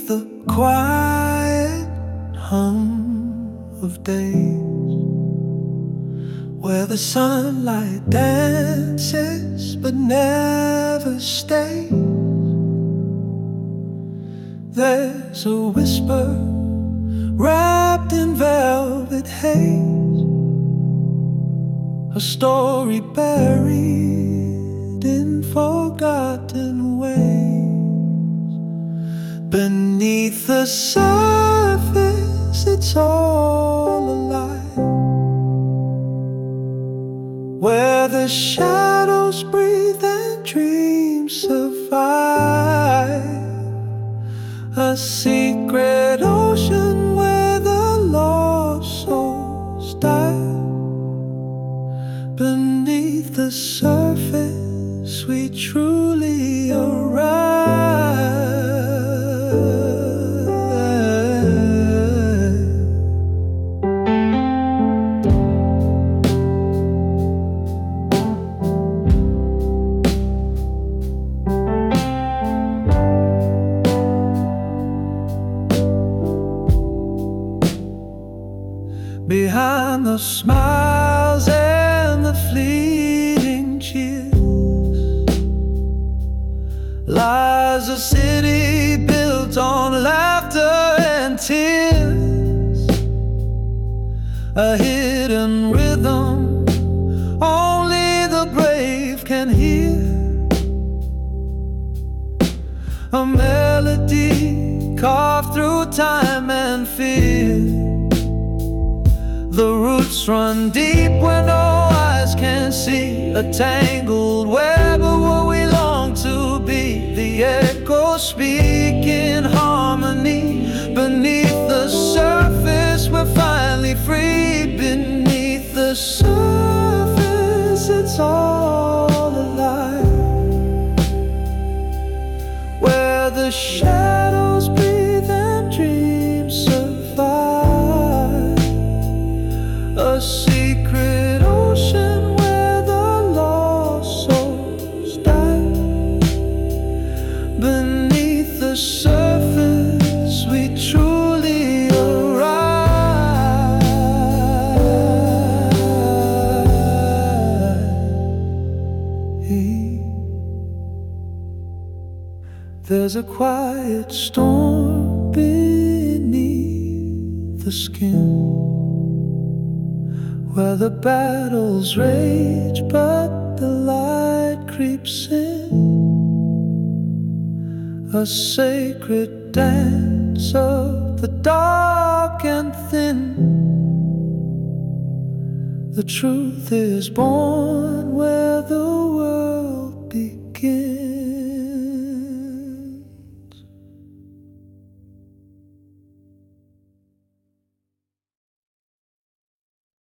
the quiet hum of days, where the sunlight dances but never stays, there's a whisper wrapped in velvet haze, a story buried in forgotten ways. Beneath the surface, it's all alive, where the shadows breathe and dreams survive. A secret ocean where the lost souls dive. Beneath the surface, we truly arrive. Behind the smiles and the fleeting cheers lies a city built on laughter and tears, a hidden rhythm only the brave can hear, a melody carved through time and fear. The roots run deep where no eyes can see, a tangled web of what we long to be. The echoes speak in harmony. Beneath the surface, we're finally free. Beneath the surface, it's all alive, where the shadows breathe and dreams survive. A secret ocean where the lost souls die. Beneath the surface, we truly arrive. There's a quiet storm beneath the skin, where the battles rage but the light creeps in, a sacred dance of the dark and thin. The truth is born where the world begins.